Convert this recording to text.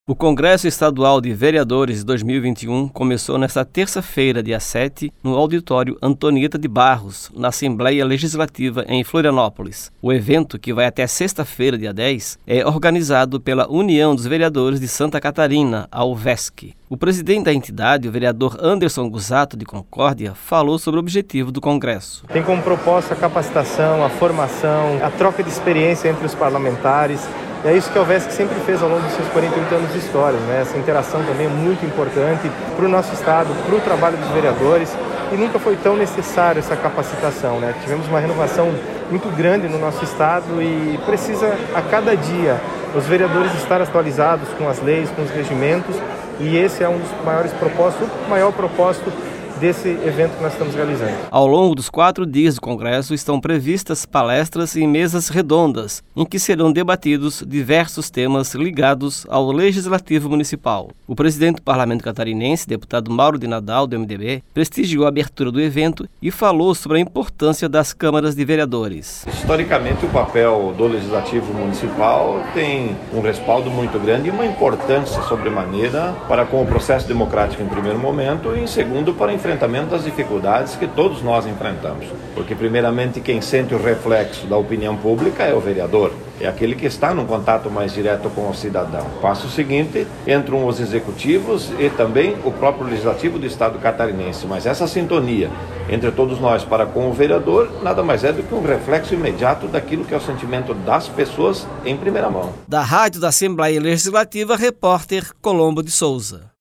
O Congresso Estadual de Vereadores 2021 começou nesta terça-feira, dia 7, no auditório Antonieta de Barros, na Assembleia Legislativa em Florianópolis. O evento, que vai até sexta-feira, dia 10, é organizado pela União dos Vereadores de Santa Catarina, a UVESC. O presidente da entidade, o vereador Anderson Gusato de Concórdia, falou sobre o objetivo do Congresso. Tem como proposta a capacitação, a formação, a troca de experiência entre os parlamentares. E é isso que a UVESC sempre fez ao longo dos seus 48 anos de história, né? Essa interação também é muito importante para o nosso Estado, para o trabalho dos vereadores, e nunca foi tão necessária essa capacitação, né? Tivemos uma renovação muito grande no nosso Estado e precisa, a cada dia, os vereadores estar atualizados com as leis, com os regimentos, e esse é um dos maiores propósitos, o maior propósito desse evento que nós estamos realizando. Ao longo dos 4 dias do Congresso estão previstas palestras e mesas redondas, em que serão debatidos diversos temas ligados ao Legislativo Municipal. O presidente do Parlamento Catarinense, deputado Mauro de Nadal, do MDB, prestigiou a abertura do evento e falou sobre a importância das câmaras de vereadores. Historicamente, o papel do Legislativo Municipal tem um respaldo muito grande e uma importância sobremaneira para com o processo democrático em primeiro momento e em segundo para enfrentamento das dificuldades que todos nós enfrentamos. Porque primeiramente quem sente o reflexo da opinião pública é o vereador, é aquele que está num contato mais direto com o cidadão. Passo seguinte, entram os executivos e também o próprio legislativo do Estado catarinense, mas essa sintonia entre todos nós para com o vereador nada mais é do que um reflexo imediato daquilo que é o sentimento das pessoas em primeira mão. Da Rádio da Assembleia Legislativa, repórter Colombo de Souza.